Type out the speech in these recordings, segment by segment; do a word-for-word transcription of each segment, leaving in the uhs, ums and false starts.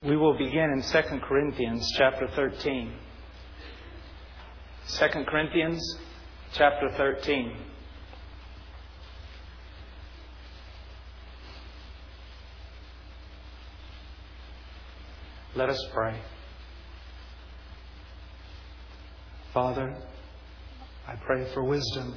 We will begin in Second Corinthians chapter thirteen. Second Corinthians chapter thirteen. Let us pray. Father, I pray for wisdom.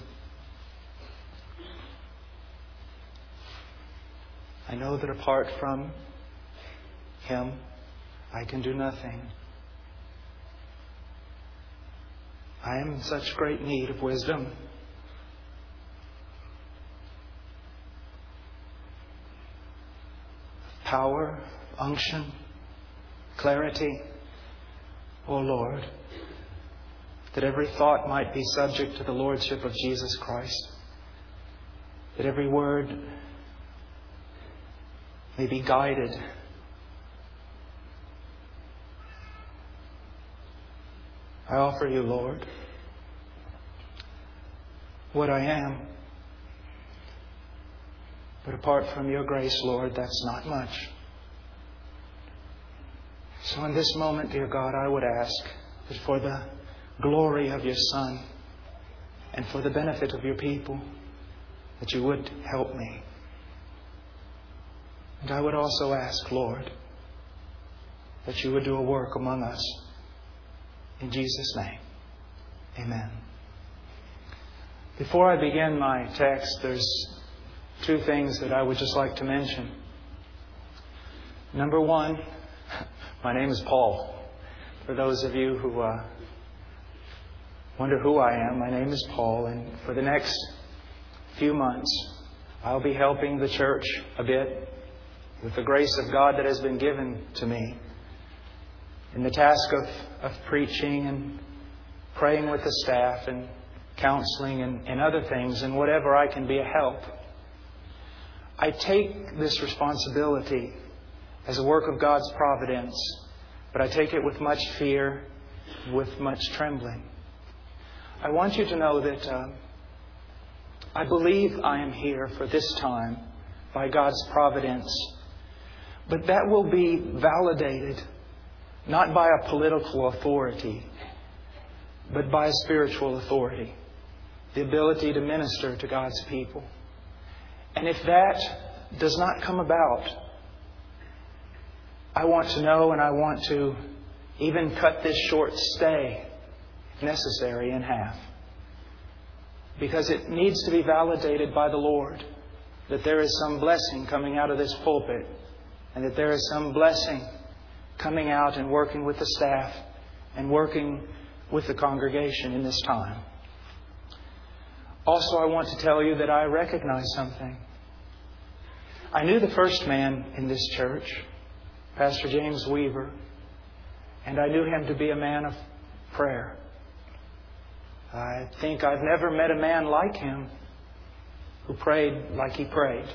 I know that apart from Him, I can do nothing. I am in such great need of wisdom. Power, unction, clarity. O Lord, that every thought might be subject to the Lordship of Jesus Christ. That every word may be guided I offer you, Lord, what I am. But apart from your grace, Lord, that's not much. So in this moment, dear God, I would ask that for the glory of your Son and for the benefit of your people, that you would help me. And I would also ask, Lord, that you would do a work among us. In Jesus' name, amen. Before I begin my text, there's two things that I would just like to mention. Number one, my name is Paul. For those of you who uh, wonder who I am, my name is Paul. And for the next few months, I'll be helping the church a bit with the grace of God that has been given to me in the task of, of preaching and praying with the staff and counseling and, and other things, and whatever I can be a help. I take this responsibility as a work of God's providence, but I take it with much fear, with much trembling. I want you to know that uh, I believe I am here for this time by God's providence, but that will be validated not by a political authority, but by a spiritual authority. The ability to minister to God's people. And if that does not come about, I want to know and I want to even cut this short stay, if necessary, in half. Because it needs to be validated by the Lord that there is some blessing coming out of this pulpit, and that there is some blessing coming out and working with the staff and working with the congregation in this time. Also, I want to tell you that I recognize something. I knew the first man in this church, Pastor James Weaver, and I knew him to be a man of prayer. I think I've never met a man like him who prayed like he prayed.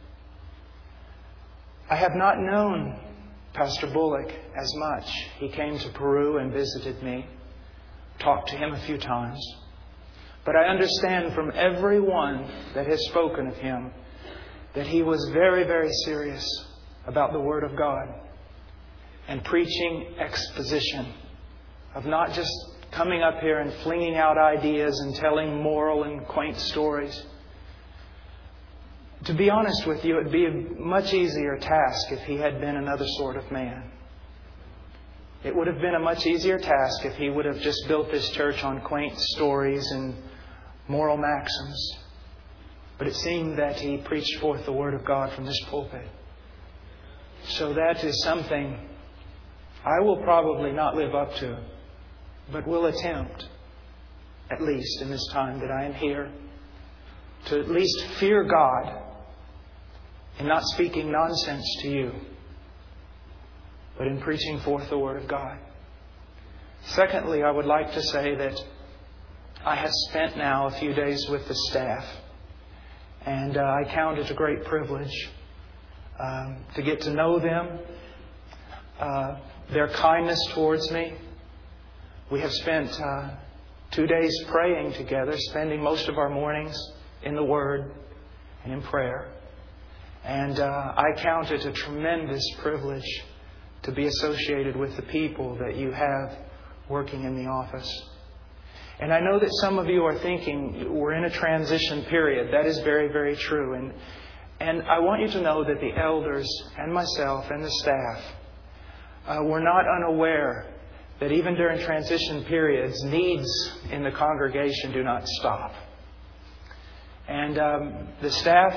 I have not known Pastor Bullock as much. He came to Peru and visited me, talked to him a few times. But I understand from everyone that has spoken of him that he was very, very serious about the Word of God and preaching exposition, of not just coming up here and flinging out ideas and telling moral and quaint stories. To be honest with you, it would be a much easier task if he had been another sort of man. It would have been a much easier task if he would have just built this church on quaint stories and moral maxims. But it seemed that he preached forth the Word of God from this pulpit. So that is something I will probably not live up to, but will attempt, at least in this time that I am here, to at least fear God in not speaking nonsense to you, but in preaching forth the Word of God. Secondly, I would like to say that I have spent now a few days with the staff, and uh, I count it a great privilege um, to get to know them, uh, their kindness towards me. We have spent uh, two days praying together, spending most of our mornings in the Word and in prayer. And uh, I count it a tremendous privilege to be associated with the people that you have working in the office. And I know that some of you are thinking we're in a transition period. That is very, very true. And and I want you to know that the elders and myself and the staff, uh, we're not unaware that even during transition periods, needs in the congregation do not stop. And um, the staff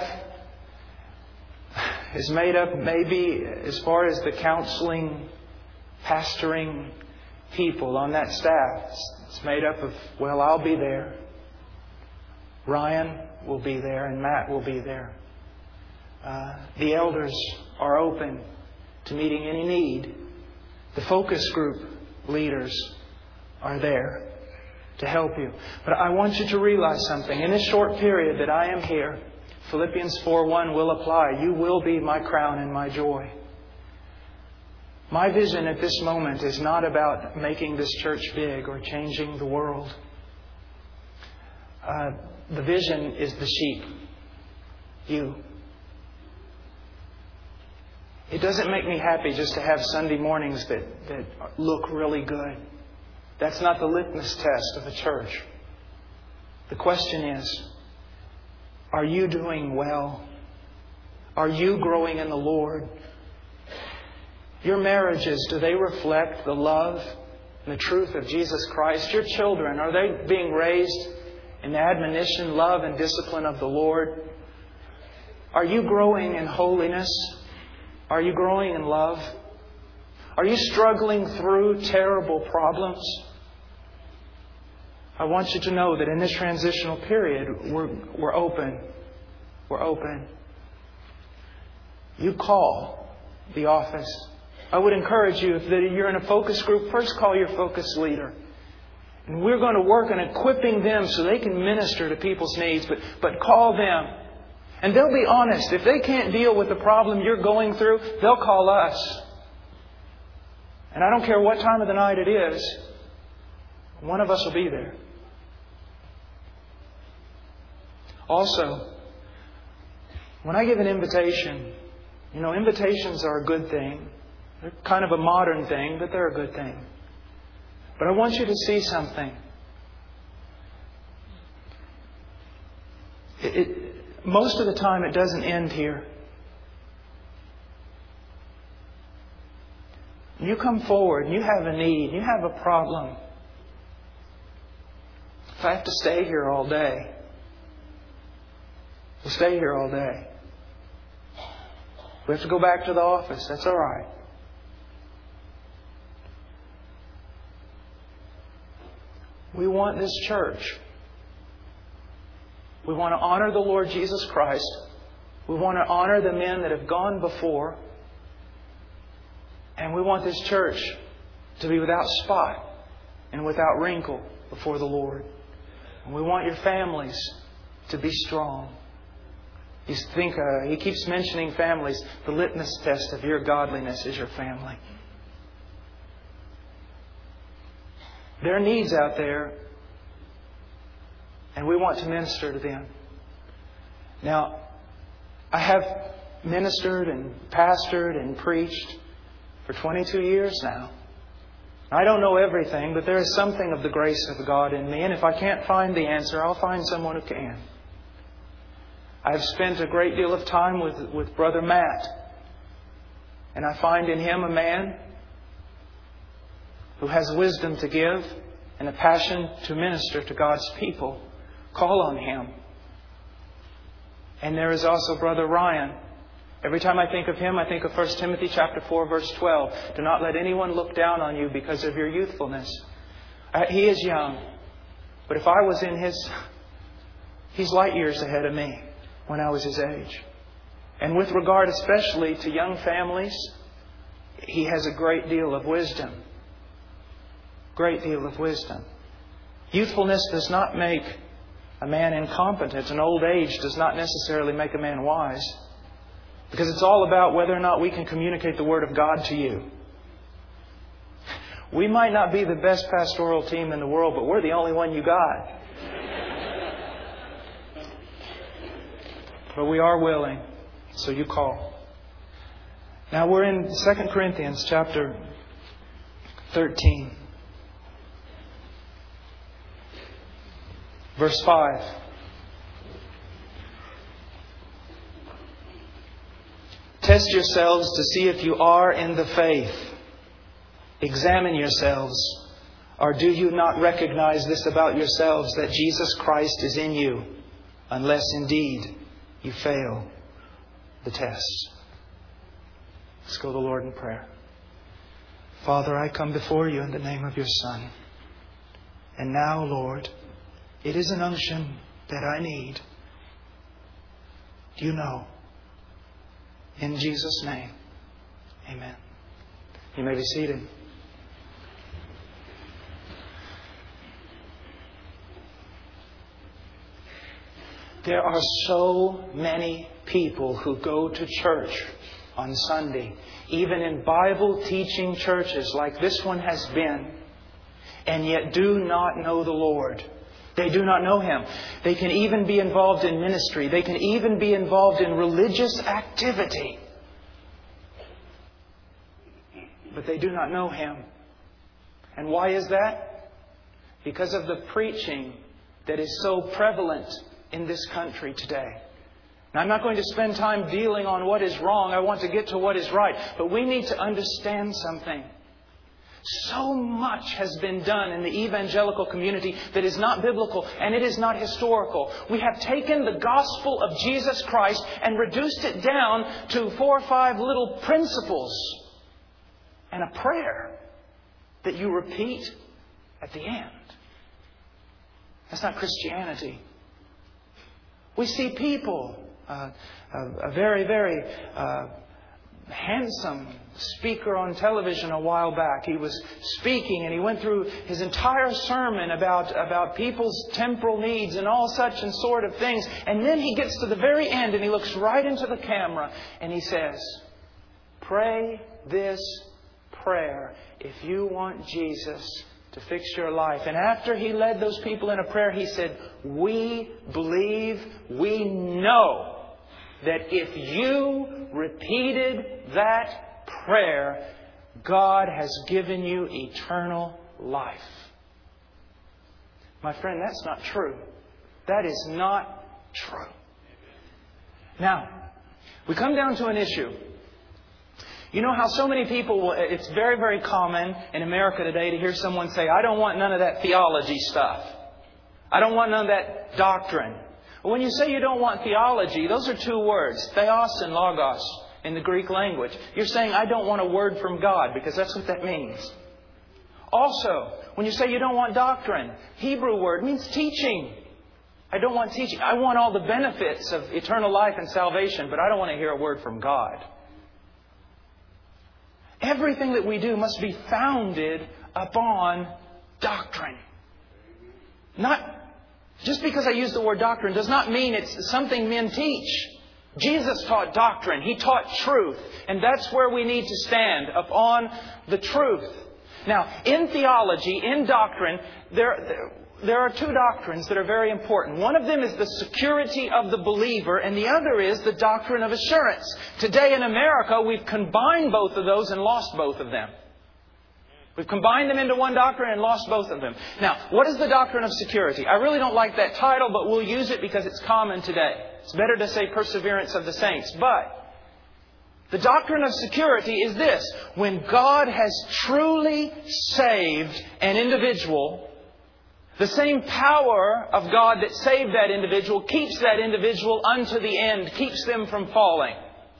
is made up maybe as far as the counseling, pastoring people on that staff. It's made up of, well, I'll be there. Ryan will be there and Matt will be there. Uh, the elders are open to meeting any need. The focus group leaders are there to help you. But I want you to realize something. In this short period that I am here, Philippians four one will apply. You will be my crown and my joy. My vision at this moment is not about making this church big or changing the world. Uh, the vision is the sheep. You. It doesn't make me happy just to have Sunday mornings that, that look really good. That's not the litmus test of a church. The question is, are you doing well? Are you growing in the Lord? Your marriages, do they reflect the love and the truth of Jesus Christ? Your children, are they being raised in the admonition, love, and discipline of the Lord? Are you growing in holiness? Are you growing in love? Are you struggling through terrible problems? I want you to know that in this transitional period, we're, we're open. We're open. You call the office. I would encourage you, if you're in a focus group, first call your focus leader. And we're going to work on equipping them so they can minister to people's needs. But, but call them. And they'll be honest. If they can't deal with the problem you're going through, they'll call us. And I don't care what time of the night it is, one of us will be there. Also, when I give an invitation, you know, invitations are a good thing. They're kind of a modern thing, but they're a good thing. But I want you to see something. It, it, most of the time it doesn't end here. You come forward and you have a need, you have a problem. If I have to stay here all day, we'll stay here all day. We have to go back to the office. That's all right. We want this church. We want to honor the Lord Jesus Christ. We want to honor the men that have gone before. And we want this church to be without spot and without wrinkle before the Lord. And we want your families to be strong. You think uh, he keeps mentioning families. The litmus test of your godliness is your family. There are needs out there, and we want to minister to them. Now, I have ministered and pastored and preached for twenty-two years now. I don't know everything, but there is something of the grace of God in me, and if I can't find the answer, I'll find someone who can. I've spent a great deal of time with, with Brother Matt, and I find in him a man who has wisdom to give and a passion to minister to God's people. Call on him. And there is also Brother Ryan. Every time I think of him, I think of First Timothy chapter four, verse twelve. Do not let anyone look down on you because of your youthfulness. He is young. But if I was in his... He's light years ahead of me when I was his age. And with regard especially to young families, he has a great deal of wisdom. Great deal of wisdom. Youthfulness does not make a man incompetent, and old age does not necessarily make a man wise. Because it's all about whether or not we can communicate the Word of God to you. We might not be the best pastoral team in the world, but we're the only one you got. But we are willing, so you call. Now we're in Second Corinthians chapter thirteen. Verse five. Test yourselves to see if you are in the faith. Examine yourselves. Or do you not recognize this about yourselves, that Jesus Christ is in you, unless indeed you fail the test? Let's go to the Lord in prayer. Father, I come before you in the name of your Son. And now, Lord, it is an unction that I need. You know. In Jesus' name, amen. You may be seated. There are so many people who go to church on Sunday, even in Bible teaching churches like this one has been, and yet do not know the Lord. They do not know Him. They can even be involved in ministry. They can even be involved in religious activity. But they do not know Him. And why is that? Because of the preaching that is so prevalent in this country today. Now, I'm not going to spend time dealing on what is wrong. I want to get to what is right. But we need to understand something. So much has been done in the evangelical community that is not biblical and it is not historical. We have taken the gospel of Jesus Christ and reduced it down to four or five little principles and a prayer that you repeat at the end. That's not Christianity. We see people, uh, a, a very, very uh, handsome speaker on television a while back. He was speaking and he went through his entire sermon about, about people's temporal needs and all such and sort of things. And then he gets to the very end and he looks right into the camera and he says, "Pray this prayer if you want Jesus to fix your life." And after he led those people in a prayer, he said, "We believe, we know that if you repeated that prayer, God has given you eternal life." My friend, that's not true. That is not true. Now, we come down to an issue. You know how so many people, it's very, very common in America today to hear someone say, "I don't want none of that theology stuff. I don't want none of that doctrine." When you say you don't want theology, those are two words, theos and logos, in the Greek language. You're saying, "I don't want a word from God," because that's what that means. Also, when you say you don't want doctrine, Hebrew word means teaching. I don't want teaching. I want all the benefits of eternal life and salvation, but I don't want to hear a word from God. Everything that we do must be founded upon doctrine. Not Just because I use the word doctrine does not mean it's something men teach. Jesus taught doctrine. He taught truth. And that's where we need to stand, upon the truth. Now, in theology, in doctrine, there, there are two doctrines that are very important. One of them is the security of the believer, and the other is the doctrine of assurance. Today in America, we've combined both of those and lost both of them. We've combined them into one doctrine and lost both of them. Now, what is the doctrine of security? I really don't like that title, but we'll use it because it's common today. It's better to say perseverance of the saints. But the doctrine of security is this. When God has truly saved an individual, the same power of God that saved that individual keeps that individual unto the end, keeps them from falling.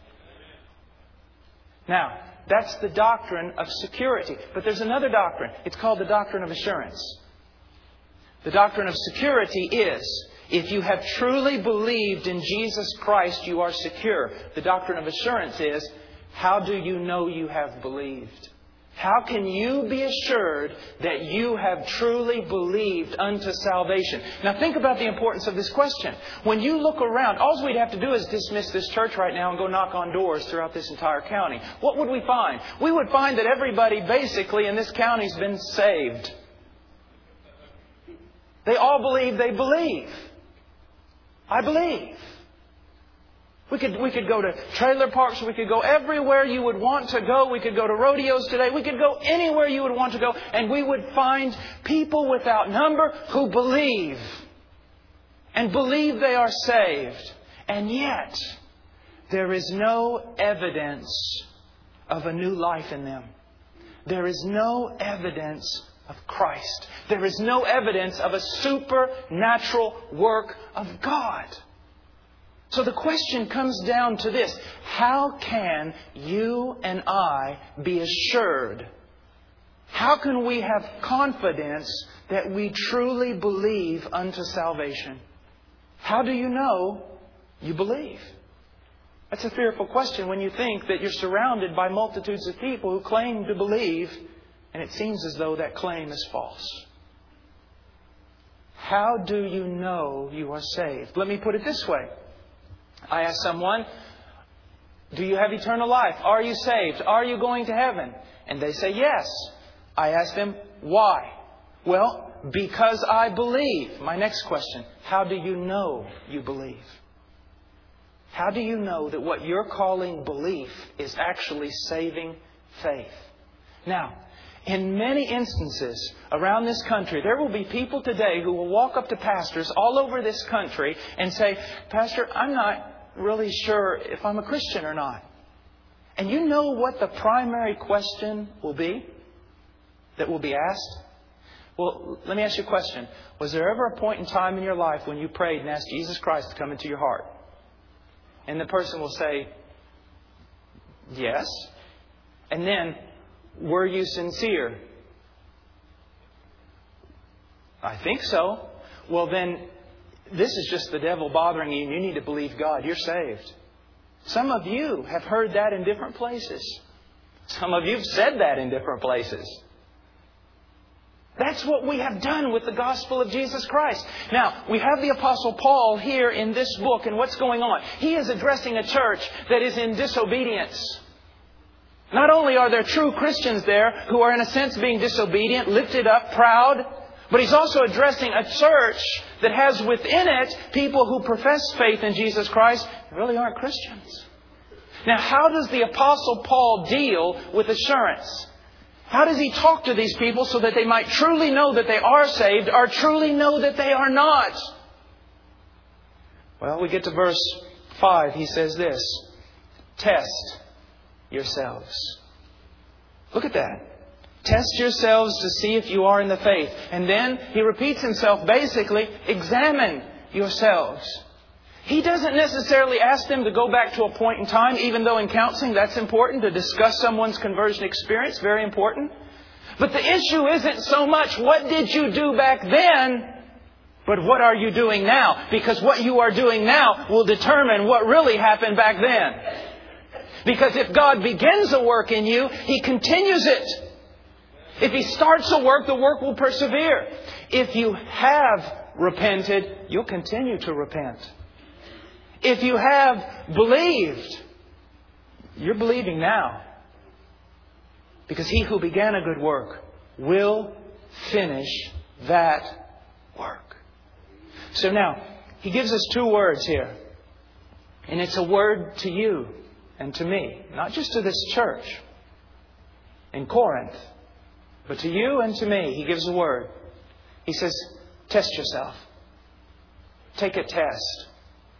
Now, that's the doctrine of security. But there's another doctrine. It's called the doctrine of assurance. The doctrine of security is, if you have truly believed in Jesus Christ, you are secure. The doctrine of assurance is, how do you know you have believed? How can you be assured that you have truly believed unto salvation? Now think about the importance of this question. When you look around, all we'd have to do is dismiss this church right now and go knock on doors throughout this entire county. What would we find? We would find that everybody basically in this county has been saved. They all believe they believe. I believe. We could, we could go to trailer parks. We could go everywhere you would want to go. We could go to rodeos today. We could go anywhere you would want to go. And we would find people without number who believe. And believe they are saved. And yet, there is no evidence of a new life in them. There is no evidence of Christ. There is no evidence of a supernatural work of God. So the question comes down to this. How can you and I be assured? How can we have confidence that we truly believe unto salvation? How do you know you believe? That's a fearful question when you think that you're surrounded by multitudes of people who claim to believe, and it seems as though that claim is false. How do you know you are saved? Let me put it this way. I ask someone, do you have eternal life? Are you saved? Are you going to heaven? And they say yes. I ask them, why? Well, because I believe. My next question, how do you know you believe? How do you know that what you're calling belief is actually saving faith? Now, in many instances around this country, there will be people today who will walk up to pastors all over this country and say, Pastor, I'm not really sure if I'm a Christian or not. And you know what the primary question will be that will be asked? Well, let me ask you a question. Was there ever a point in time in your life when you prayed and asked Jesus Christ to come into your heart? And the person will say, yes. And then, were you sincere? I think so. Well then, this is just the devil bothering you and you need to believe God. You're saved. Some of you have heard that in different places. Some of you have said that in different places. That's what we have done with the gospel of Jesus Christ. Now, we have the Apostle Paul here in this book, and what's going on? He is addressing a church that is in disobedience. Not only are there true Christians there who are in a sense being disobedient, lifted up, proud, but he's also addressing a church that has within it people who profess faith in Jesus Christ and really aren't Christians. Now, how does the Apostle Paul deal with assurance? How does he talk to these people so that they might truly know that they are saved or truly know that they are not? Well, we get to verse five. He says this, test yourselves. Look at that. Test yourselves to see if you are in the faith. And then he repeats himself basically, examine yourselves. He doesn't necessarily ask them to go back to a point in time, even though in counseling that's important, to discuss someone's conversion experience, very important. But the issue isn't so much what did you do back then, but what are you doing now? Because what you are doing now will determine what really happened back then. Because if God begins a work in you, He continues it. If He starts a work, the work will persevere. If you have repented, you'll continue to repent. If you have believed, you're believing now. Because He who began a good work will finish that work. So now, He gives us two words here. And it's a word to you and to me. Not just to this church in Corinth, but to you and to me. He gives a word. He says, test yourself. Take a test.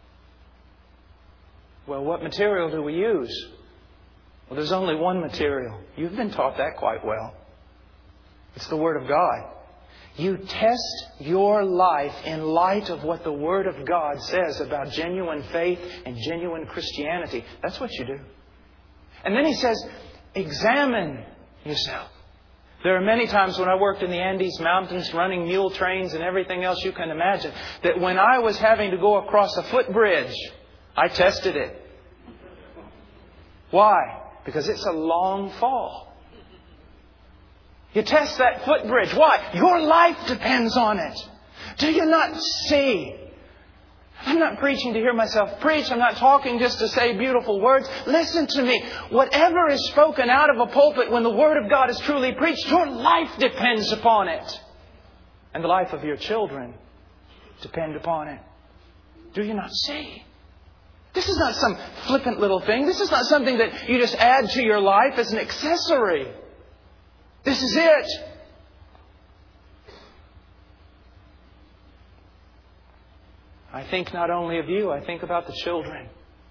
Well, what material do we use? Well, there's only one material. You've been taught that quite well. It's the Word of God. You test your life in light of what the Word of God says about genuine faith and genuine Christianity. That's what you do. And then He says, examine yourself. There are many times when I worked in the Andes Mountains running mule trains and everything else you can imagine, that when I was having to go across a footbridge, I tested it. Why? Because it's a long fall. You test that footbridge. Why? Your life depends on it. Do you not see? I'm not preaching to hear myself preach. I'm not talking just to say beautiful words. Listen to me. Whatever is spoken out of a pulpit when the Word of God is truly preached, your life depends upon it. And the life of your children depend upon it. Do you not see? This is not some flippant little thing. This is not something that you just add to your life as an accessory. This is it. I think not only of you, I think about the children.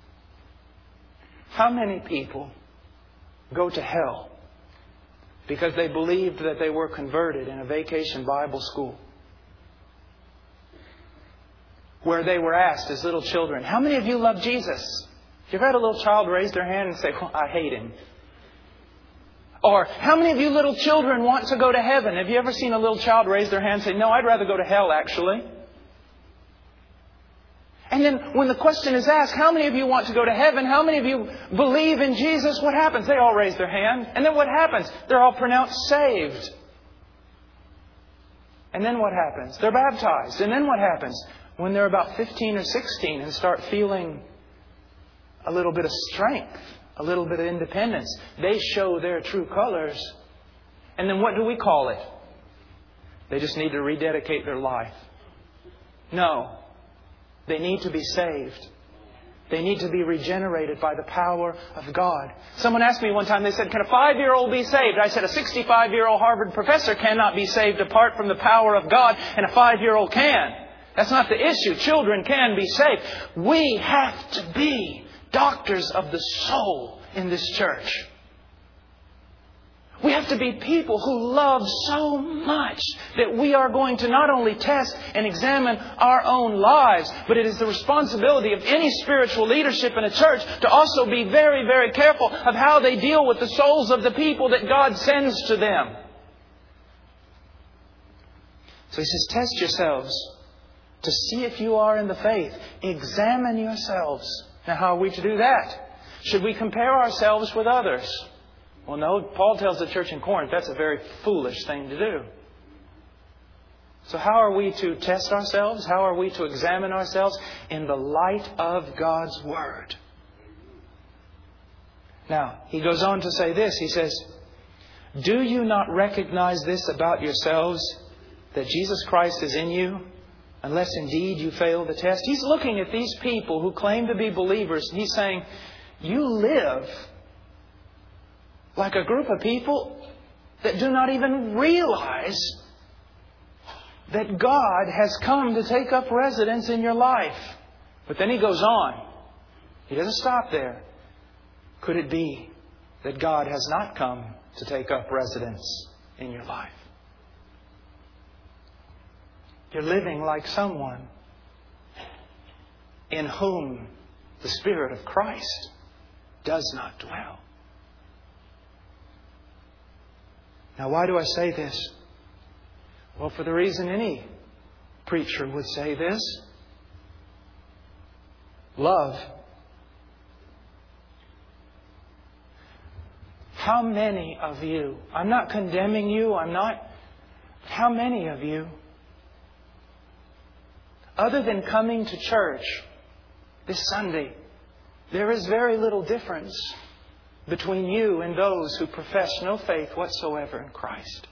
How many people go to hell because they believed that they were converted in a vacation Bible school, where they were asked as little children, how many of you love Jesus? You ever had a little child raise their hand and say, well, I hate Him? Or, how many of you little children want to go to heaven? Have you ever seen a little child raise their hand and say, no, I'd rather go to hell, actually? And then when the question is asked, how many of you want to go to heaven? How many of you believe in Jesus? What happens? They all raise their hand. And then what happens? They're all pronounced saved. And then what happens? They're baptized. And then what happens? When they're about fifteen or sixteen and start feeling a little bit of strength, a little bit of independence, they show their true colors. And then what do we call it? They just need to rededicate their life. No. They need to be saved. They need to be regenerated by the power of God. Someone asked me one time, they said, can a five-year-old be saved? I said, a sixty-five-year-old Harvard professor cannot be saved apart from the power of God, and a five-year-old can. That's not the issue. Children can be saved. We have to be doctors of the soul in this church. We have to be people who love so much that we are going to not only test and examine our own lives, but it is the responsibility of any spiritual leadership in a church to also be very, very careful of how they deal with the souls of the people that God sends to them. So he says, test yourselves to see if you are in the faith. Examine yourselves. Now, how are we to do that? Should we compare ourselves with others? Well, no. Paul tells the church in Corinth that's a very foolish thing to do. So how are we to test ourselves? How are we to examine ourselves? In the light of God's Word. Now, he goes on to say this. He says, do you not recognize this about yourselves, that Jesus Christ is in you, unless indeed you fail the test? He's looking at these people who claim to be believers, and he's saying, you live like a group of people that do not even realize that God has come to take up residence in your life. But then he goes on. He doesn't stop there. Could it be that God has not come to take up residence in your life? You're living like someone in whom the Spirit of Christ does not dwell. Now, why do I say this? Well, for the reason any preacher would say this. Love. How many of you, I'm not condemning you, I'm not, how many of you, other than coming to church this Sunday, there is very little difference between you and those who profess no faith whatsoever in Christ.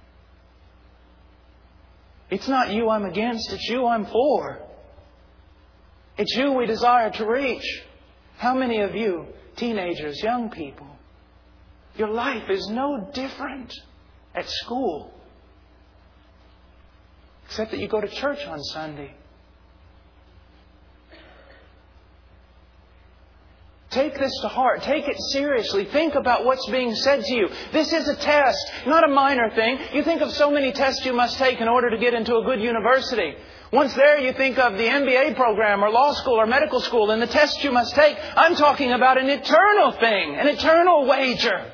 It's not you I'm against, it's you I'm for. It's you we desire to reach. How many of you, teenagers, young people, your life is no different at school, except that you go to church on Sunday. Take this to heart. Take it seriously. Think about what's being said to you. This is a test, not a minor thing. You think of so many tests you must take in order to get into a good university. Once there, you think of the M B A program or law school or medical school and the tests you must take. I'm talking about an eternal thing, an eternal wager.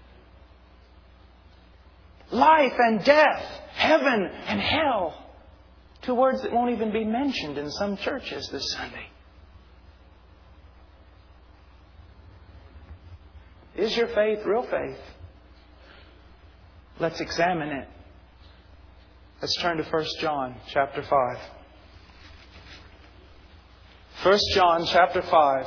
Life and death, heaven and hell. Two words that won't even be mentioned in some churches this Sunday. Is your faith real faith? Let's examine it. Let's turn to First John chapter five. First John chapter five.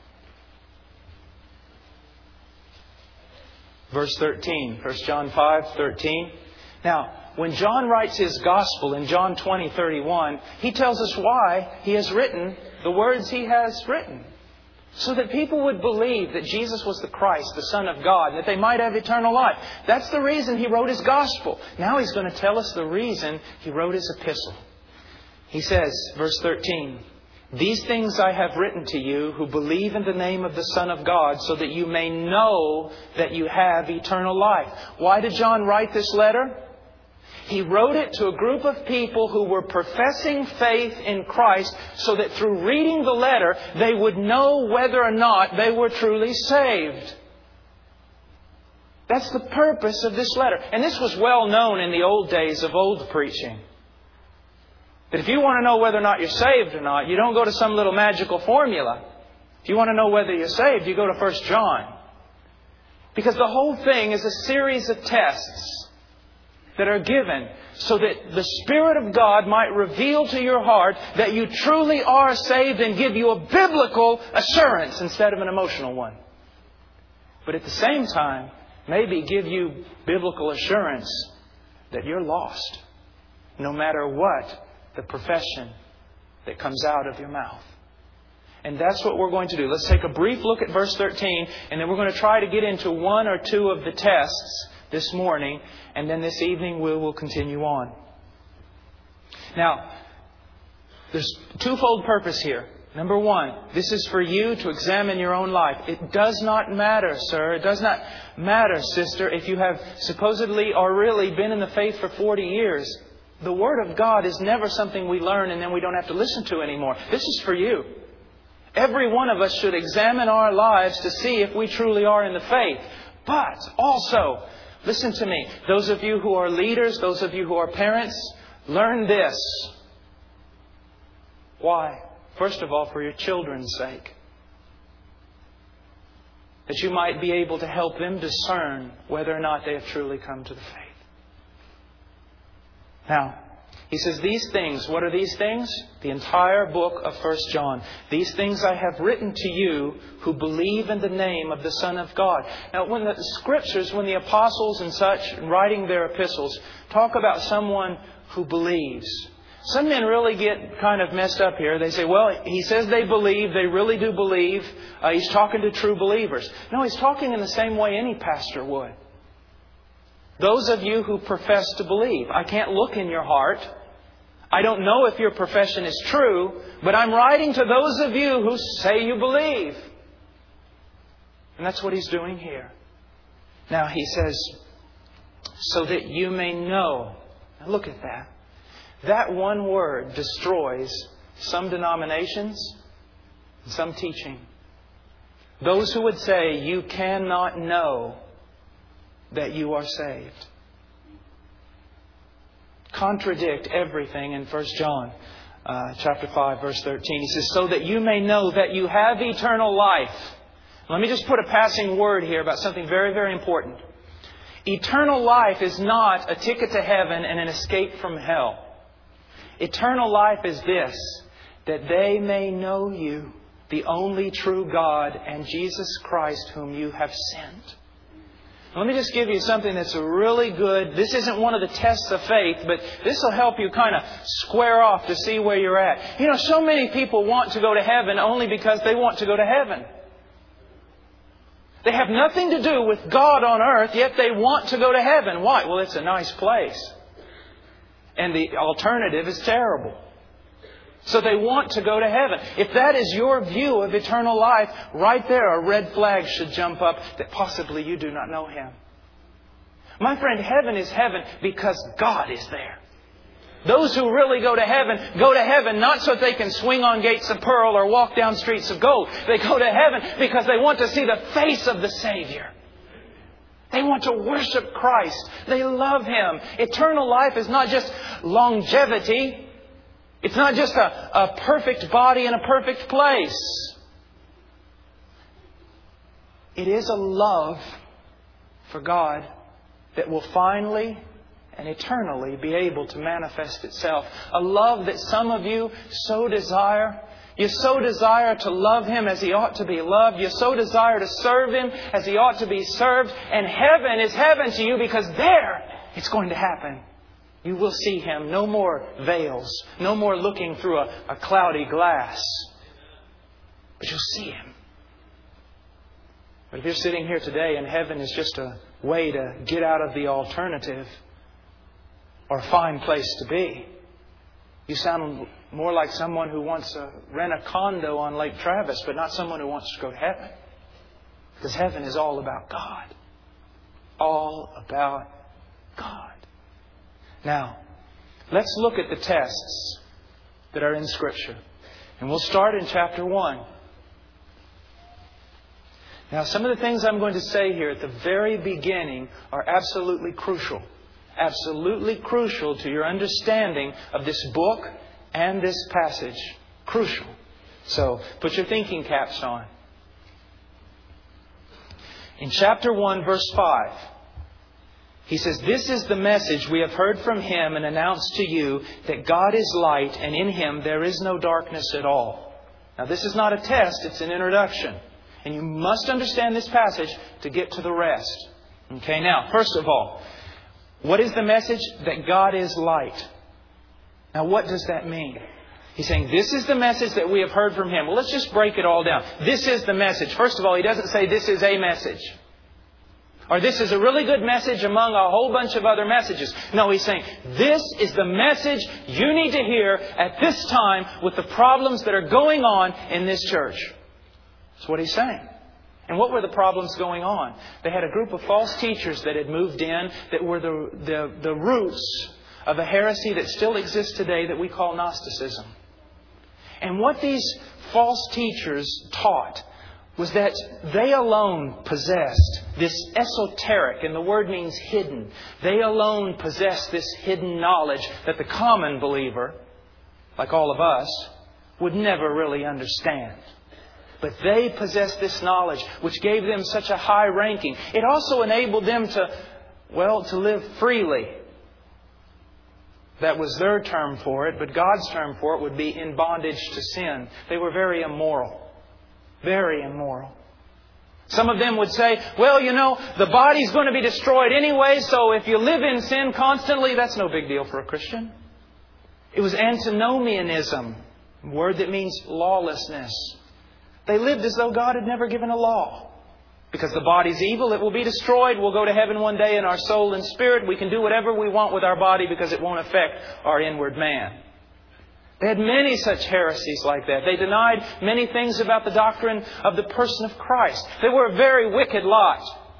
Verse thirteen. First John five, thirteen. Now, when John writes his gospel in John twenty, thirty-one, he tells us why he has written the words he has written. So that people would believe that Jesus was the Christ, the Son of God, and that they might have eternal life. That's the reason He wrote His Gospel. Now He's going to tell us the reason He wrote His epistle. He says, verse thirteen, "These things I have written to you who believe in the name of the Son of God, so that you may know that you have eternal life." Why did John write this letter? He wrote it to a group of people who were professing faith in Christ, so that through reading the letter, they would know whether or not they were truly saved. That's the purpose of this letter. And this was well known in the old days of old preaching. That if you want to know whether or not you're saved or not, you don't go to some little magical formula. If you want to know whether you're saved, you go to First John. Because the whole thing is a series of tests that are given so that the Spirit of God might reveal to your heart that you truly are saved and give you a biblical assurance instead of an emotional one. But at the same time, maybe give you biblical assurance that you're lost, no matter what the profession that comes out of your mouth. And that's what we're going to do. Let's take a brief look at verse thirteen, and then we're going to try to get into one or two of the tests this morning, and then this evening we will continue on. Now, there's twofold purpose here. Number one, this is for you to examine your own life. It does not matter, sir. It does not matter, sister, if you have supposedly or really been in the faith for forty years. The Word of God is never something we learn and then we don't have to listen to anymore. This is for you. Every one of us should examine our lives to see if we truly are in the faith. But also, listen to me. Those of you who are leaders, those of you who are parents, learn this. Why? First of all, for your children's sake. That you might be able to help them discern whether or not they have truly come to the faith. Now, he says these things. What are these things? The entire book of First John. These things I have written to you who believe in the name of the Son of God. Now, when the Scriptures, when the apostles and such, writing their epistles, talk about someone who believes, some men really get kind of messed up here. They say, well, he says they believe, they really do believe. Uh, he's talking to true believers. No, he's talking in the same way any pastor would. Those of you who profess to believe. I can't look in your heart. I don't know if your profession is true, but I'm writing to those of you who say you believe. And that's what he's doing here. Now he says, so that you may know. Now look at that. That one word destroys some denominations and some teaching. Those who would say you cannot know that you are saved contradict everything in First John uh, chapter five, verse thirteen. He says, so that you may know that you have eternal life. Let me just put a passing word here about something very, very important. Eternal life is not a ticket to heaven and an escape from hell. Eternal life is this, that they may know you, the only true God, and Jesus Christ whom you have sent. Let me just give you something that's a really good... This isn't one of the tests of faith, but this will help you kind of square off to see where you're at. You know, so many people want to go to heaven only because they want to go to heaven. They have nothing to do with God on earth, yet they want to go to heaven. Why? Well, it's a nice place. And the alternative is terrible. So they want to go to heaven. If that is your view of eternal life, right there a red flag should jump up that possibly you do not know Him. My friend, heaven is heaven because God is there. Those who really go to heaven, go to heaven not so that they can swing on gates of pearl or walk down streets of gold. They go to heaven because they want to see the face of the Savior. They want to worship Christ. They love Him. Eternal life is not just longevity. It's not just a, a perfect body in a perfect place. It is a love for God that will finally and eternally be able to manifest itself. A love that some of you so desire. You so desire to love Him as He ought to be loved. You so desire to serve Him as He ought to be served. And heaven is heaven to you because there it's going to happen. You will see Him. No more veils. No more looking through a, a cloudy glass. But you'll see Him. But if you're sitting here today and heaven is just a way to get out of the alternative or a fine place to be, you sound more like someone who wants to rent a condo on Lake Travis, but not someone who wants to go to heaven. Because heaven is all about God. All about God. Now, let's look at the tests that are in Scripture. And we'll start in chapter one. Now, some of the things I'm going to say here at the very beginning are absolutely crucial. Absolutely crucial to your understanding of this book and this passage. Crucial. So, put your thinking caps on. In chapter one, verse five, he says, "This is the message we have heard from Him and announced to you, that God is light and in Him there is no darkness at all." Now, this is not a test, it's an introduction. And you must understand this passage to get to the rest. Okay, now, first of all, what is the message? That God is light. Now, what does that mean? He's saying, this is the message that we have heard from Him. Well, let's just break it all down. This is the message. First of all, He doesn't say this is a message. Or this is a really good message among a whole bunch of other messages. No, He's saying, this is the message you need to hear at this time with the problems that are going on in this church. That's what He's saying. And what were the problems going on? They had a group of false teachers that had moved in that were the, the, the roots of a heresy that still exists today that we call Gnosticism. And what these false teachers taught was that they alone possessed this esoteric, and the word means hidden. They alone possessed this hidden knowledge that the common believer, like all of us, would never really understand. But they possessed this knowledge, which gave them such a high ranking. It also enabled them to, well, to live freely. That was their term for it, but God's term for it would be in bondage to sin. They were very immoral. Very immoral. Some of them would say, well, you know, the body's going to be destroyed anyway, so if you live in sin constantly, that's no big deal for a Christian. It was antinomianism, a word that means lawlessness. They lived as though God had never given a law. Because the body's evil, it will be destroyed. We'll go to heaven one day in our soul and spirit. We can do whatever we want with our body because it won't affect our inward man. They had many such heresies like that. They denied many things about the doctrine of the person of Christ. They were a very wicked lot.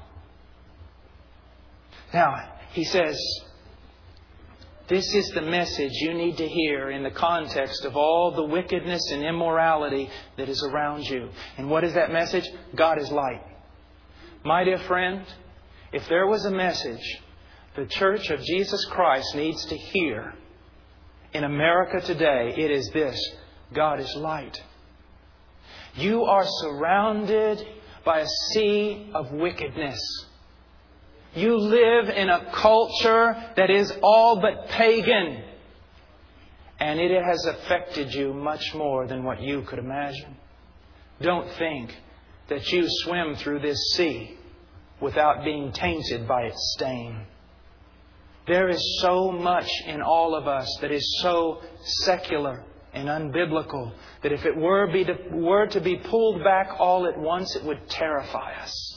Now, he says, this is the message you need to hear in the context of all the wickedness and immorality that is around you. And what is that message? God is light. My dear friend, if there was a message the Church of Jesus Christ needs to hear in America today, it is this: God is light. You are surrounded by a sea of wickedness. You live in a culture that is all but pagan. And it has affected you much more than what you could imagine. Don't think that you swim through this sea without being tainted by its stain. There is so much in all of us that is so secular and unbiblical that if it were, be to, were to be pulled back all at once, it would terrify us.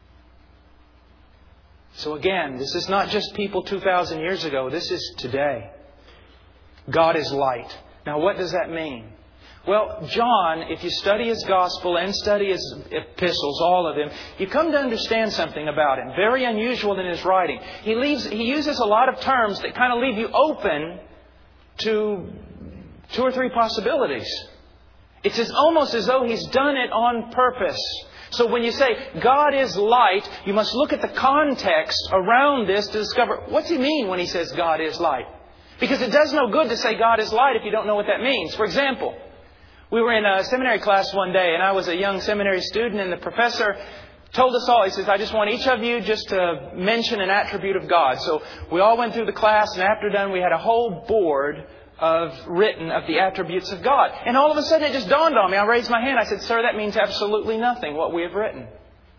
So again, this is not just people two thousand years ago. This is today. God is light. Now, what does that mean? Well, John, if you study his gospel and study his epistles, all of them, you come to understand something about him. Very unusual in his writing. He leaves, he uses a lot of terms that kind of leave you open to two or three possibilities. It's as, almost as though he's done it on purpose. So when you say God is light, you must look at the context around this to discover, what's he mean when he says God is light? Because it does no good to say God is light if you don't know what that means. For example, we were in a seminary class one day, and I was a young seminary student, and the professor told us all, he says, I just want each of you just to mention an attribute of God. So we all went through the class, and after done, we had a whole board of written of the attributes of God. And all of a sudden it just dawned on me. I raised my hand. I said, sir, that means absolutely nothing, what we have written.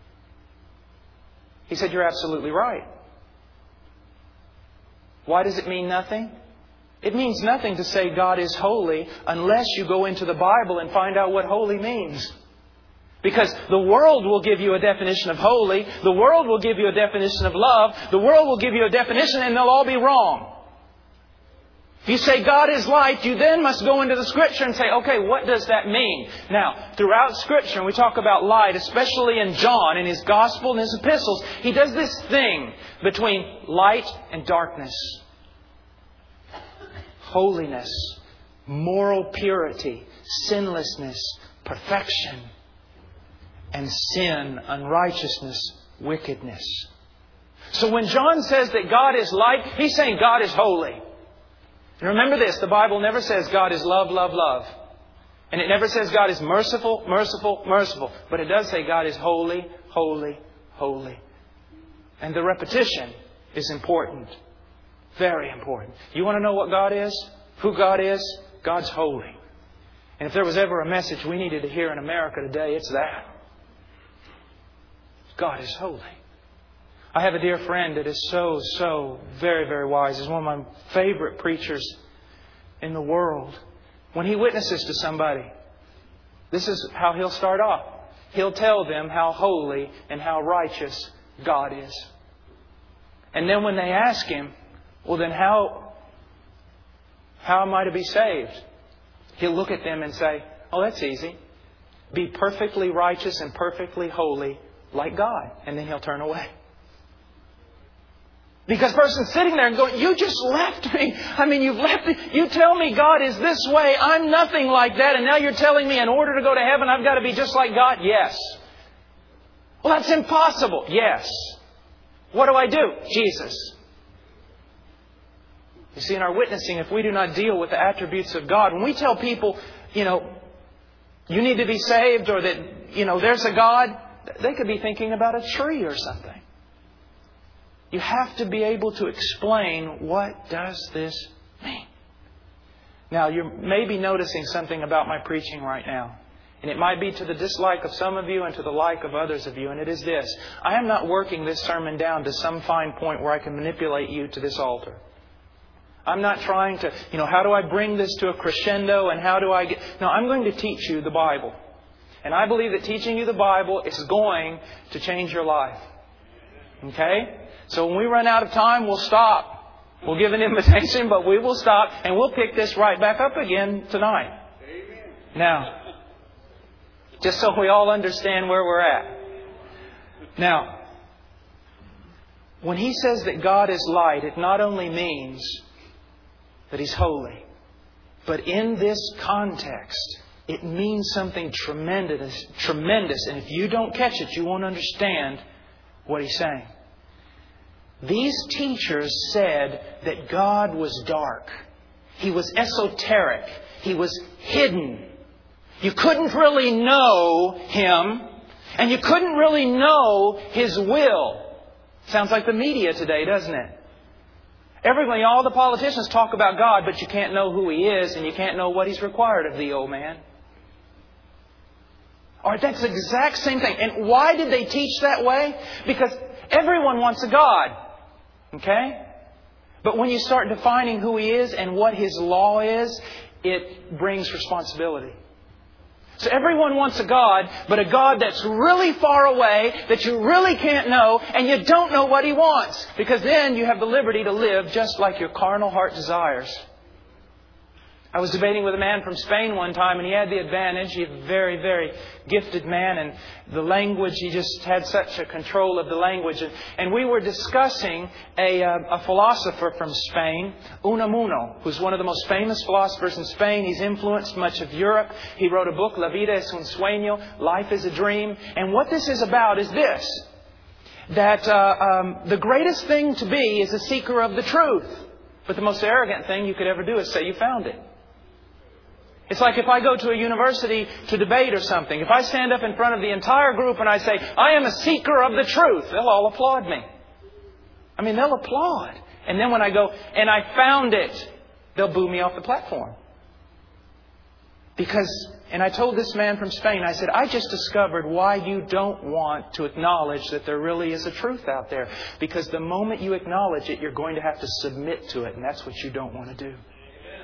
He said, you're absolutely right. Why does it mean nothing? It means nothing to say God is holy unless you go into the Bible and find out what holy means. Because the world will give you a definition of holy. The world will give you a definition of love. The world will give you a definition, and they'll all be wrong. If you say God is light, you then must go into the Scripture and say, okay, what does that mean? Now, throughout Scripture, when we talk about light, especially in John, in his Gospel and his epistles, he does this thing between light and darkness. Holiness, moral purity, sinlessness, perfection, and sin, unrighteousness, wickedness. So when John says that God is light, he's saying God is holy. And remember this, the Bible never says God is love, love, love. And it never says God is merciful, merciful, merciful. But it does say God is holy, holy, holy. And the repetition is important. Very important. You want to know what God is? Who God is? God's holy. And if there was ever a message we needed to hear in America today, it's that. God is holy. I have a dear friend that is so, so very, very wise. He's one of my favorite preachers in the world. When he witnesses to somebody, this is how he'll start off. He'll tell them how holy and how righteous God is. And then when they ask him, well then how, how am I to be saved? He'll look at them and say, oh, that's easy. Be perfectly righteous and perfectly holy like God. And then he'll turn away. Because the person's sitting there and going, you just left me. I mean, you've left me. You tell me God is this way. I'm nothing like that. And now you're telling me in order to go to heaven, I've got to be just like God? Yes. Well, that's impossible. Yes. What do I do? Jesus. You see, in our witnessing, if we do not deal with the attributes of God, when we tell people, you know, you need to be saved or that, you know, there's a God, they could be thinking about a tree or something. You have to be able to explain, what does this mean? Now, you may be noticing something about my preaching right now. And it might be to the dislike of some of you and to the like of others of you. And it is this. I am not working this sermon down to some fine point where I can manipulate you to this altar. I'm not trying to, you know, how do I bring this to a crescendo and how do I get... No, I'm going to teach you the Bible. And I believe that teaching you the Bible is going to change your life. Okay? So when we run out of time, we'll stop. We'll give an invitation, but we will stop and we'll pick this right back up again tonight. Amen. Now, just so we all understand where we're at. Now, when he says that God is light, it not only means that He's holy, but in this context, it means something tremendous, tremendous. And if you don't catch it, you won't understand what He's saying. These teachers said that God was dark. He was esoteric. He was hidden. You couldn't really know Him, and you couldn't really know His will. Sounds like the media today, doesn't it? Everybody, all the politicians talk about God, but you can't know who He is, and you can't know what He's required of thee, old man. All right, that's the exact same thing. And why did they teach that way? Because everyone wants a God. Okay? But when you start defining who He is and what His law is, it brings responsibility. So everyone wants a God, but a God that's really far away, that you really can't know, and you don't know what He wants. Because then you have the liberty to live just like your carnal heart desires. I was debating with a man from Spain one time, and he had the advantage. He's a very, very gifted man, and the language, he just had such a control of the language. And, and we were discussing a, uh, a philosopher from Spain, Unamuno, who's one of the most famous philosophers in Spain. He's influenced much of Europe. He wrote a book, La vida es un sueño, Life is a Dream. And what this is about is this, that uh, um, the greatest thing to be is a seeker of the truth. But the most arrogant thing you could ever do is say you found it. It's like if I go to a university to debate or something. If I stand up in front of the entire group and I say, I am a seeker of the truth, they'll all applaud me. I mean, they'll applaud. And then when I go, and I found it, they'll boo me off the platform. Because, and I told this man from Spain, I said, I just discovered why you don't want to acknowledge that there really is a truth out there. Because the moment you acknowledge it, you're going to have to submit to it. And that's what you don't want to do.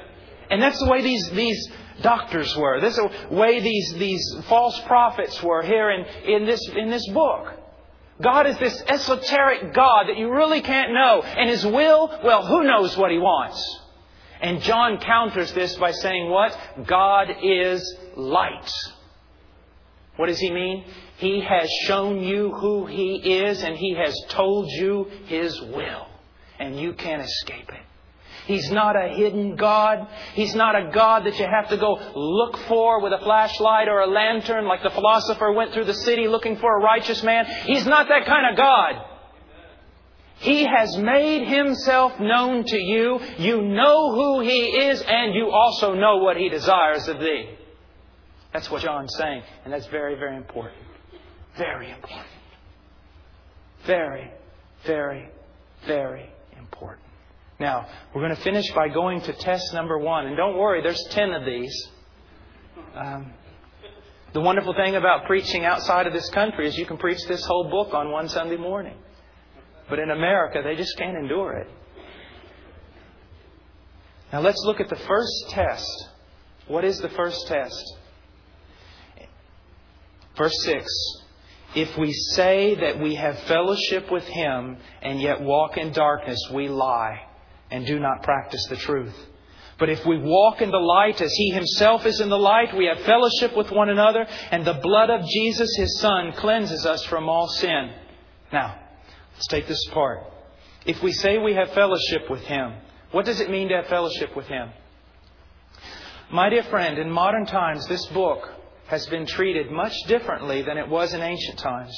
And that's the way these, these doctors were. This is the way these, these false prophets were here in, in, this, in this book. God is this esoteric God that you really can't know. And His will, well, who knows what He wants? And John counters this by saying what? God is light. What does He mean? He has shown you who He is and He has told you His will. And you can't escape it. He's not a hidden God. He's not a God that you have to go look for with a flashlight or a lantern like the philosopher went through the city looking for a righteous man. He's not that kind of God. He has made Himself known to you. You know who He is and you also know what He desires of thee. That's what John's saying. And that's very, very important. Very important. Very, very, very important. Now, we're going to finish by going to test number one. And don't worry, there's ten of these. Um, the wonderful thing about preaching outside of this country is you can preach this whole book on one Sunday morning. But in America, they just can't endure it. Now, let's look at the first test. What is the first test? Verse six. If we say that we have fellowship with Him and yet walk in darkness, we lie and do not practice the truth. But if we walk in the light as He Himself is in the light, we have fellowship with one another, and the blood of Jesus, His Son, cleanses us from all sin. Now, let's take this apart. If we say we have fellowship with Him, what does it mean to have fellowship with Him? My dear friend, in modern times, this book has been treated much differently than it was in ancient times.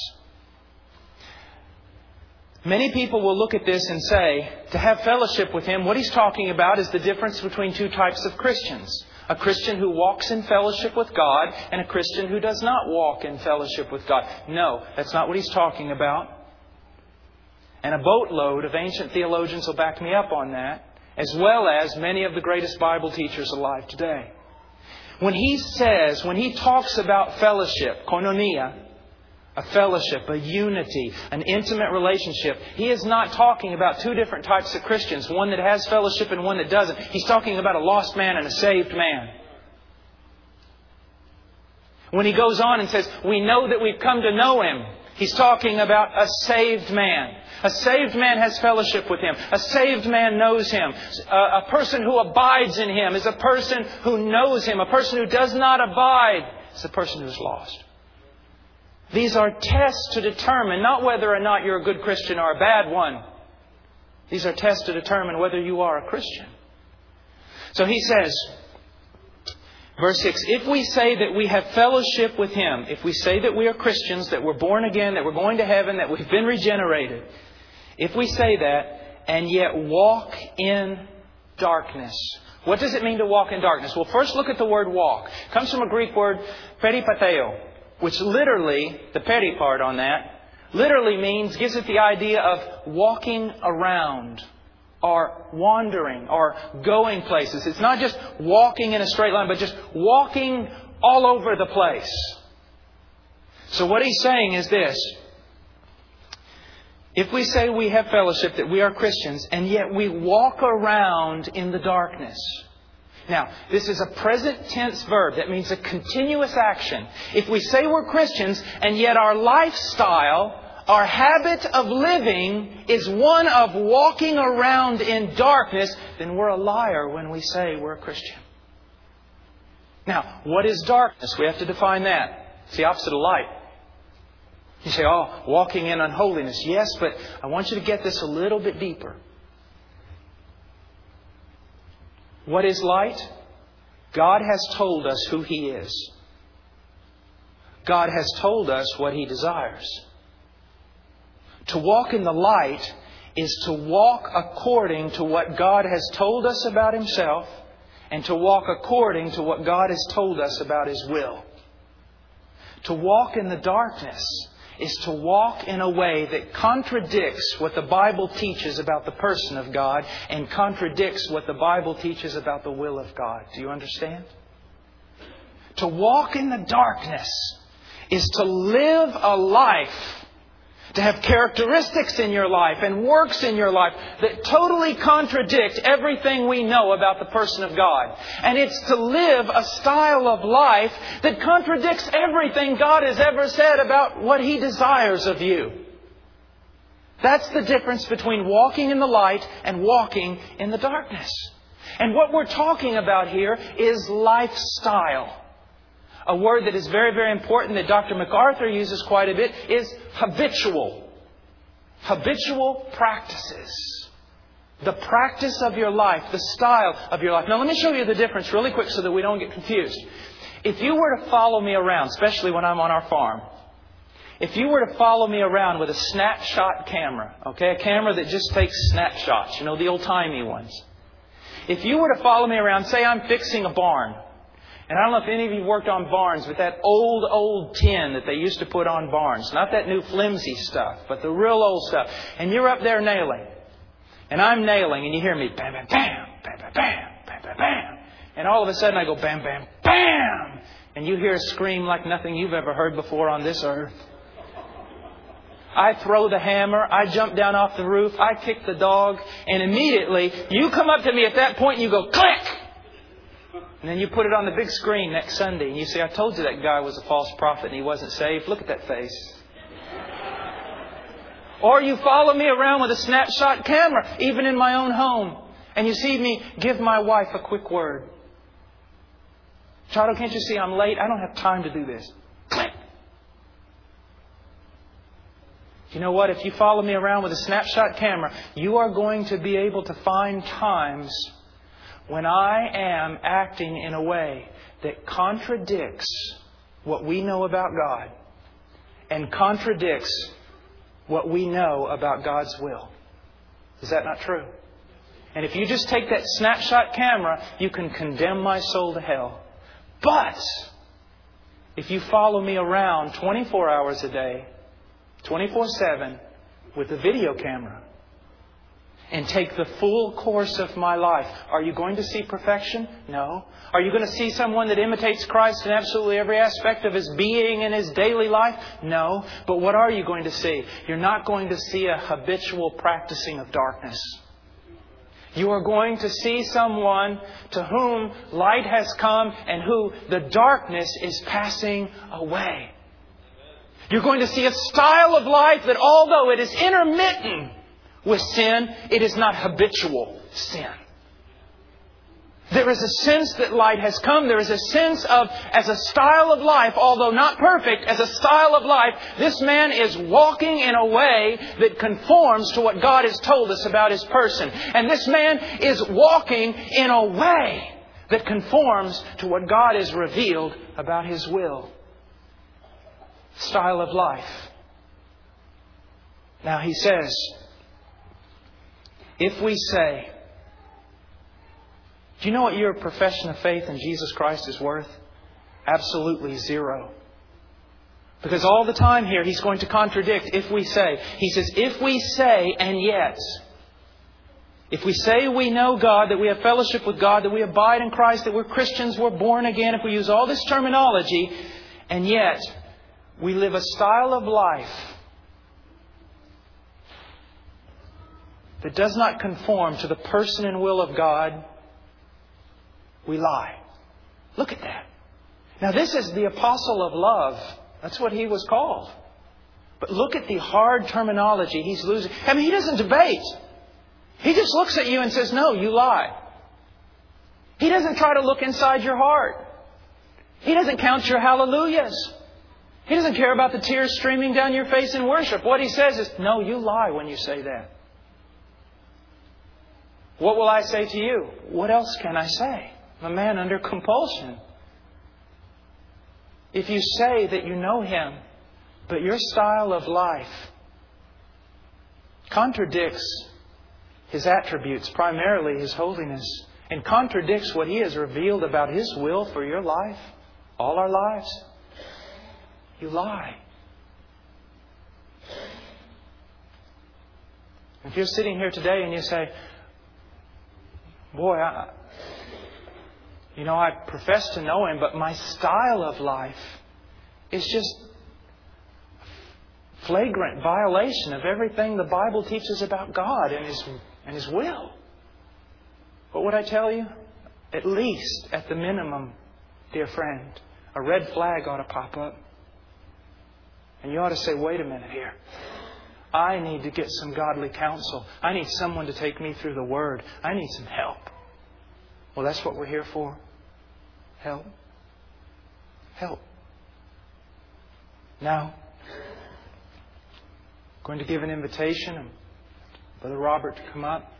Many people will look at this and say, to have fellowship with Him, what He's talking about is the difference between two types of Christians. A Christian who walks in fellowship with God and a Christian who does not walk in fellowship with God. No, that's not what He's talking about. And a boatload of ancient theologians will back me up on that, as well as many of the greatest Bible teachers alive today. When He says, when He talks about fellowship, koinonia, a fellowship, a unity, an intimate relationship, He is not talking about two different types of Christians, one that has fellowship and one that doesn't. He's talking about a lost man and a saved man. When He goes on and says, we know that we've come to know Him, He's talking about a saved man. A saved man has fellowship with Him. A saved man knows Him. A, a person who abides in Him is a person who knows Him. A person who does not abide is a person who is lost. These are tests to determine not whether or not you're a good Christian or a bad one. These are tests to determine whether you are a Christian. So He says, verse six, if we say that we have fellowship with Him, if we say that we are Christians, that we're born again, that we're going to heaven, that we've been regenerated, if we say that and yet walk in darkness. What does it mean to walk in darkness? Well, first look at the word walk. It comes from a Greek word, peripateo, which literally, the peri part on that, literally means, gives it the idea of walking around or wandering or going places. It's not just walking in a straight line, but just walking all over the place. So what he's saying is this. If we say we have fellowship, that we are Christians, and yet we walk around in the darkness. Now, this is a present tense verb. That means a continuous action. If we say we're Christians, and yet our lifestyle, our habit of living is one of walking around in darkness, then we're a liar when we say we're a Christian. Now, what is darkness? We have to define that. It's the opposite of light. You say, oh, walking in unholiness. Yes, but I want you to get this a little bit deeper. What is light? God has told us who He is. God has told us what He desires. To walk in the light is to walk according to what God has told us about Himself and to walk according to what God has told us about His will. To walk in the darkness is to walk in a way that contradicts what the Bible teaches about the person of God and contradicts what the Bible teaches about the will of God. Do you understand? To walk in the darkness is to live a life To have characteristics in your life and works in your life that totally contradict everything we know about the person of God. And it's to live a style of life that contradicts everything God has ever said about what He desires of you. That's the difference between walking in the light and walking in the darkness. And what we're talking about here is lifestyle. A word that is very, very important that Doctor MacArthur uses quite a bit is habitual. Habitual practices. The practice of your life, the style of your life. Now let me show you the difference really quick so that we don't get confused. If you were to follow me around, especially when I'm on our farm, if you were to follow me around with a snapshot camera, okay, a camera that just takes snapshots, you know, the old-timey ones. If you were to follow me around, say I'm fixing a barn. And I don't know if any of you worked on barns with that old, old tin that they used to put on barns. Not that new flimsy stuff, but the real old stuff. And you're up there nailing. And I'm nailing, and you hear me bam, bam, bam, bam, bam, bam, bam, bam, bam. And all of a sudden I go bam, bam, bam. And you hear a scream like nothing you've ever heard before on this earth. I throw the hammer, I jump down off the roof, I kick the dog, and immediately you come up to me at that point and you go click! And then you put it on the big screen next Sunday and you say, I told you that guy was a false prophet and he wasn't saved. Look at that face. Or you follow me around with a snapshot camera, even in my own home. And you see me give my wife a quick word. Chado, can't you see I'm late? I don't have time to do this. Click! You know what? If you follow me around with a snapshot camera, you are going to be able to find times when I am acting in a way that contradicts what we know about God and contradicts what we know about God's will. Is that not true? And if you just take that snapshot camera, you can condemn my soul to hell. But if you follow me around twenty-four hours a day, twenty-four seven, with a video camera, and take the full course of my life, are you going to see perfection? No. Are you going to see someone that imitates Christ in absolutely every aspect of his being and his daily life? No. But what are you going to see? You're not going to see a habitual practicing of darkness. You are going to see someone to whom light has come and who the darkness is passing away. You're going to see a style of life that, although it is intermittent with sin, it is not habitual sin. There is a sense that light has come. There is a sense of, as a style of life, although not perfect, as a style of life, this man is walking in a way that conforms to what God has told us about His person. And this man is walking in a way that conforms to what God has revealed about His will. Style of life. Now he says, if we say, do you know what your profession of faith in Jesus Christ is worth? Absolutely zero. Because all the time here he's going to contradict if we say. He says, if we say and yet. If we say we know God, that we have fellowship with God, that we abide in Christ, that we're Christians, we're born again, if we use all this terminology, and yet we live a style of life that does not conform to the person and will of God, we lie. Look at that. Now this is the apostle of love. That's what he was called. But look at the hard terminology he's losing. I mean, he doesn't debate. He just looks at you and says, no, you lie. He doesn't try to look inside your heart. He doesn't count your hallelujahs. He doesn't care about the tears streaming down your face in worship. What he says is, no, you lie when you say that. What will I say to you? What else can I say? I'm a man under compulsion. If you say that you know Him, but your style of life contradicts His attributes, primarily His holiness, and contradicts what He has revealed about His will for your life, all our lives, you lie. If you're sitting here today and you say, boy, I, you know, I profess to know Him, but my style of life is just flagrant violation of everything the Bible teaches about God and His, and His will. But what I tell you, at least, at the minimum, dear friend, a red flag ought to pop up. And you ought to say, wait a minute here. I need to get some godly counsel. I need someone to take me through the Word. I need some help. Well, that's what we're here for. Help. Help. Now, I'm going to give an invitation and Brother Robert to come up.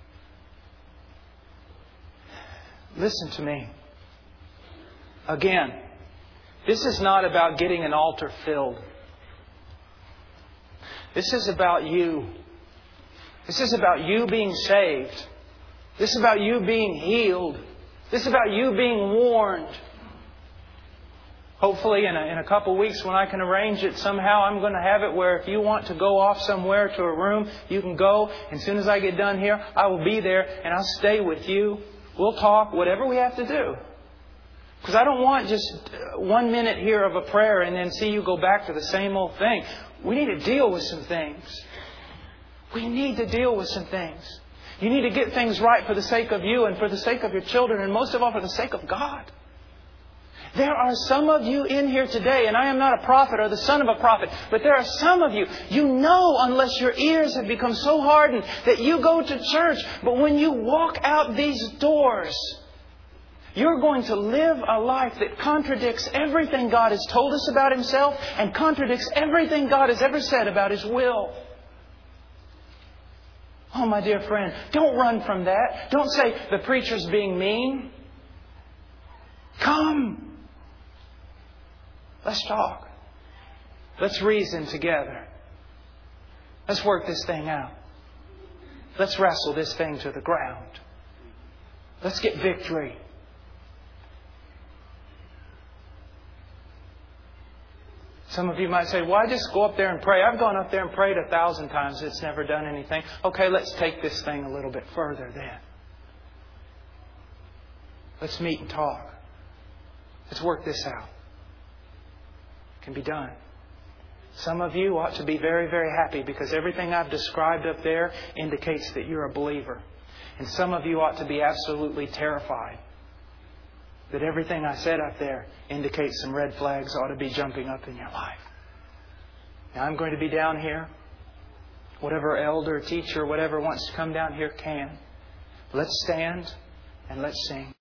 Listen to me. Again, this is not about getting an altar filled. This is about you. This is about you being saved. This is about you being healed. This is about you being warned. Hopefully in a, in a couple of weeks when I can arrange it, somehow I'm going to have it where if you want to go off somewhere to a room, you can go. And as soon as I get done here, I will be there and I'll stay with you. We'll talk, whatever we have to do. Because I don't want just one minute here of a prayer and then see you go back to the same old thing. We need to deal with some things. We need to deal with some things. You need to get things right for the sake of you and for the sake of your children and most of all for the sake of God. There are some of you in here today, and I am not a prophet or the son of a prophet, but there are some of you, you know unless your ears have become so hardened that you go to church, but when you walk out these doors, you're going to live a life that contradicts everything God has told us about Himself and contradicts everything God has ever said about His will. Oh, my dear friend, don't run from that. Don't say the preacher's being mean. Come. Let's talk. Let's reason together. Let's work this thing out. Let's wrestle this thing to the ground. Let's get victory. Some of you might say, why just go up there and pray? I've gone up there and prayed a thousand times. It's never done anything. Okay, let's take this thing a little bit further then. Let's meet and talk. Let's work this out. It can be done. Some of you ought to be very, very happy because everything I've described up there indicates that you're a believer. And some of you ought to be absolutely terrified that everything I said up there indicates some red flags ought to be jumping up in your life. Now I'm going to be down here. Whatever elder, teacher, whatever wants to come down here can. Let's stand and let's sing.